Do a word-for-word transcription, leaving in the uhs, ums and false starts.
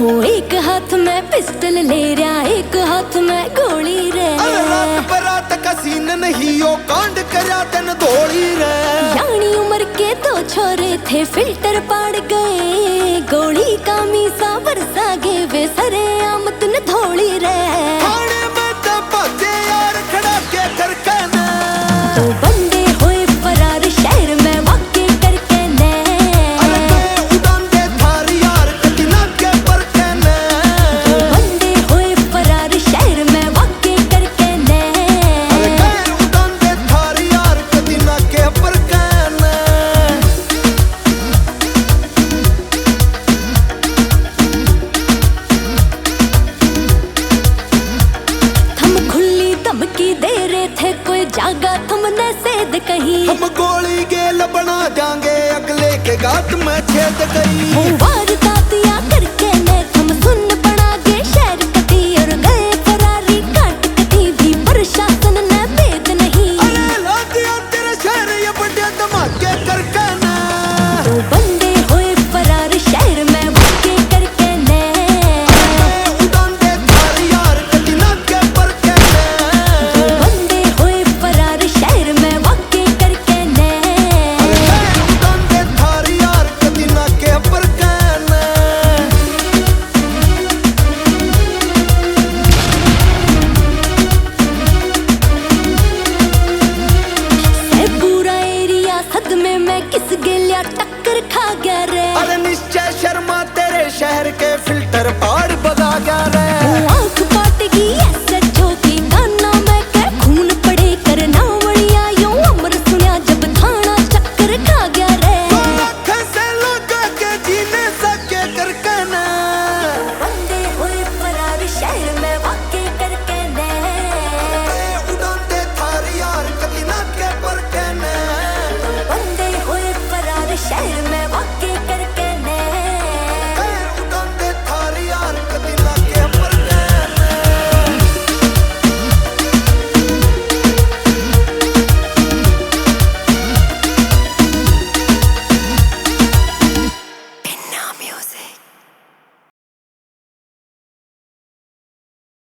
वो एक हाथ में पिस्टल ले रहा, एक हाथ में गोली रे। रात बरात का सीन नहीं, यो कांड करा दिन धोली रे। यानी उम्र के दो छोरे थे, फिल्टर पाड़ गए, गोली का मीसा बरसा गे वे सरे आमत न धोली रे। थाने में तो बाजे यार खड़ा के करके ने, तो बंदे होए फरार शहर में वाक़े करके ने। अरे गए उड़ान दे थार यार कदी ना के परके ने। तो बंदे होए फरार शहर में वाक़े करके ने। अरे गए उड़ान दे थार यार कदी ना के परके ने। थम खुली धमकी दे रहे थे, कोई जागा थमने सेध कहीं। हम गोली गेल बना जाएंगे, अगले के गात में छेद गई। वार